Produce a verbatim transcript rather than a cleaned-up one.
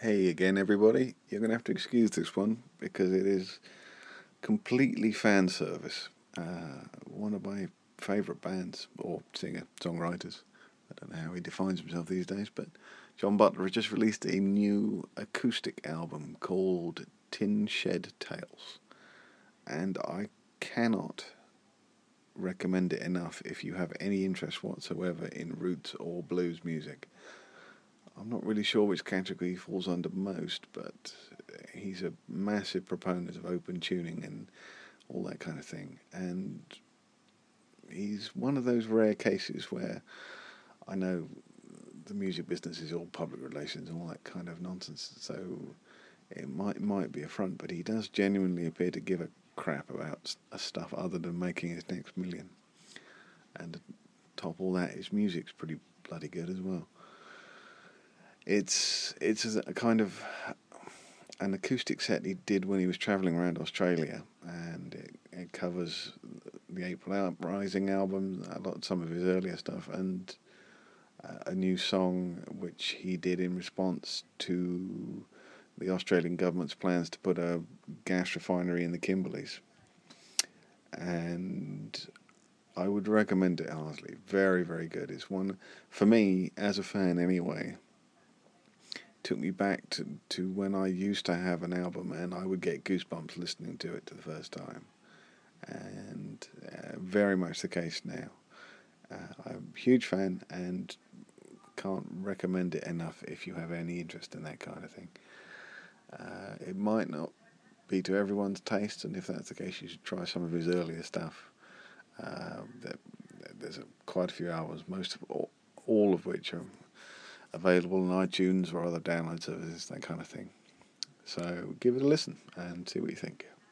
Hey again, everybody. You're going to have to excuse this one because it is completely fan service. Uh, one of my favourite bands, or singer songwriters. I don't know how he defines himself these days, but John Butler has just released a new acoustic album called Tin Shed Tales. And I cannot recommend it enough if you have any interest whatsoever in roots or blues music. I'm not really sure which category he falls under most, but he's a massive proponent of open tuning and all that kind of thing. And he's one of those rare cases where I know the music business is all public relations and all that kind of nonsense, so it might might be a front, but he does genuinely appear to give a crap about stuff other than making his next million. And top all that, his music's pretty bloody good as well. It's it's a kind of an acoustic set he did when he was travelling around Australia, and it, it covers the April Uprising album, a lot some of his earlier stuff, and uh, a new song which he did in response to the Australian government's plans to put a gas refinery in the Kimberleys. And I would recommend it heartily. Very, very good. It's one, for me, as a fan anyway, took me back to, to when I used to have an album and I would get goosebumps listening to it for the first time. And uh, very much the case now. Uh, I'm a huge fan and can't recommend it enough if you have any interest in that kind of thing. Uh, it might not be to everyone's taste, and if that's the case, you should try some of his earlier stuff. Uh, there, there's a, quite a few albums, most of all, all of which are available on iTunes or other download services, that kind of thing. So give it a listen and see what you think.